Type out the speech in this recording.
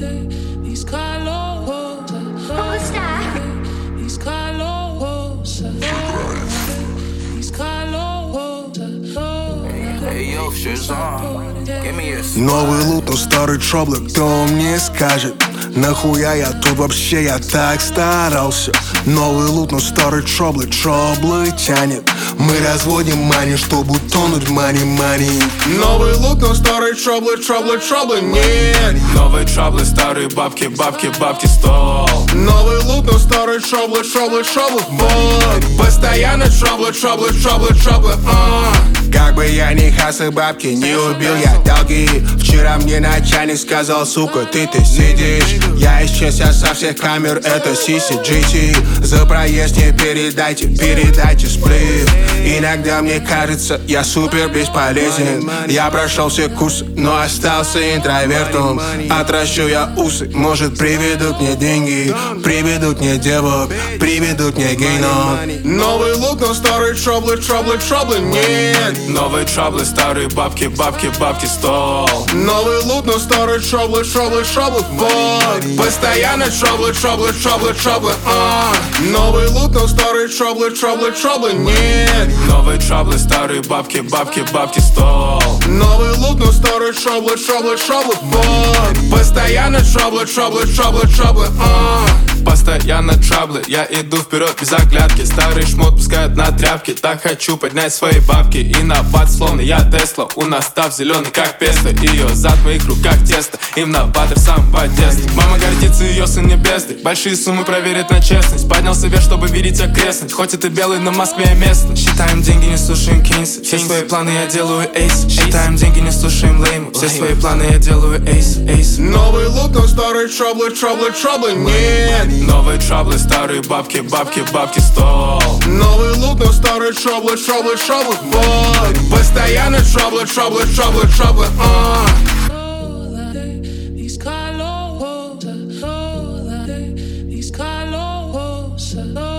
these colors, these colors, these colors. Hey, yo, shit's on. Give me a Новый лут, но старый троблы, кто мне скажет? Нахуя я тут вообще, я так старался. Новый лут, но старый троблы тянет. Мы разводим мани, чтобы утонуть в мани. Новый лут, но старый троблы нет. Новые траблы, старые бабки, стол. Новый лут, но старый троблы вот. Постоянно троблы Как бы я ни хасл бабки, не убил я долги. Вчера мне начальник сказал, сука, ты сидишь. Я исчез со всех камер, это CCGT. За проезд не передайте сплив. Иногда мне кажется, я супер бесполезен. Я прошел все курсы, но остался интровертом. Отращу я усы, может приведут мне деньги, приведут мне девок, приведут мне гейнов. Новый лук, но старые троблы нет. Новые траблы, старые бабки, стол. Новый лут, но старый троблы вот. Постоянно троблы Новый лут, но старый троблы нет. Новые траблы, старые бабки, стол. Новый лут, но старый троблы вот. Постоянно троблы Постоянно траблы, я иду вперед без оглядки. Старый шмот пускают на тряпки. Так хочу поднять свои бабки. И на бат словно я Тесла. У нас став зеленый как песто. Ее зад в моих руках тесто. Им на батер самого детства. Мама гордится, ее сын небесный. Большие суммы проверят на честность. Поднялся вверх, чтобы видеть окрестность. Хоть это белый, но в Москве местный. Считаем деньги, не слушаем Кейнса. Все свои планы я делаю эйс. Считаем деньги, не слушаем лейму. Все свои планы я делаю эйс. Новый лут, но старый троблы нет. Новые траблы, старые бабки, стол. Новый лут, но старый троблы вот. Постоянно троблы These colors, these colors.